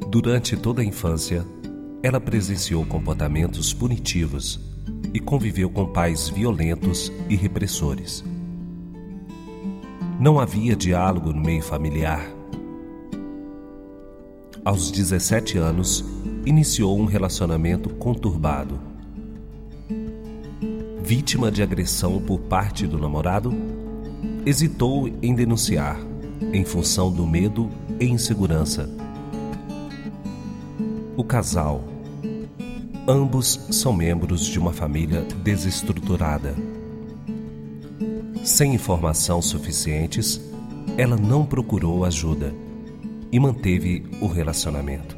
Durante toda a infância, ela presenciou comportamentos punitivos e conviveu com pais violentos e repressores. Não havia diálogo no meio familiar. Aos 17 anos, iniciou um relacionamento conturbado. Vítima de agressão por parte do namorado, hesitou em denunciar, em função do medo e insegurança. O casal, ambos são membros de uma família desestruturada. Sem informação suficientes, ela não procurou ajuda e manteve o relacionamento.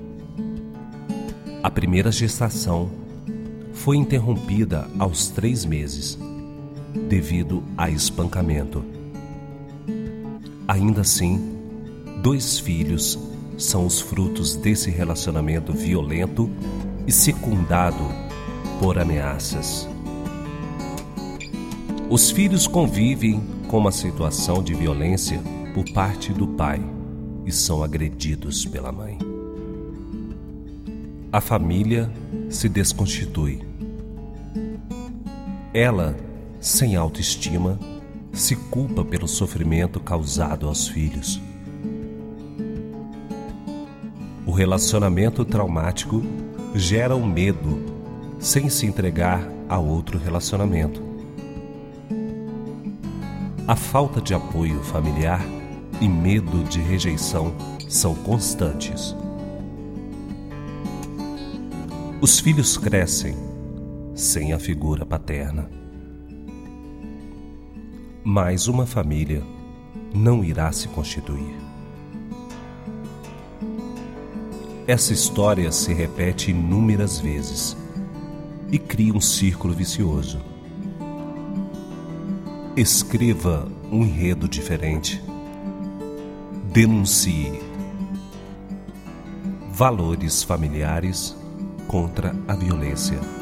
A primeira gestação foi interrompida aos 3 meses, devido a espancamento. Ainda assim, 2 filhos são os frutos desse relacionamento violento e secundado por ameaças. Os filhos convivem com uma situação de violência por parte do pai e são agredidos pela mãe. A família se desconstitui. Ela, sem autoestima, se culpa pelo sofrimento causado aos filhos. O relacionamento traumático gera o medo, sem se entregar a outro relacionamento. A falta de apoio familiar e medo de rejeição são constantes. Os filhos crescem sem a figura paterna. Mas uma família não irá se constituir. Essa história se repete inúmeras vezes e cria um círculo vicioso. Escreva um enredo diferente. Denuncie. Valores familiares contra a violência.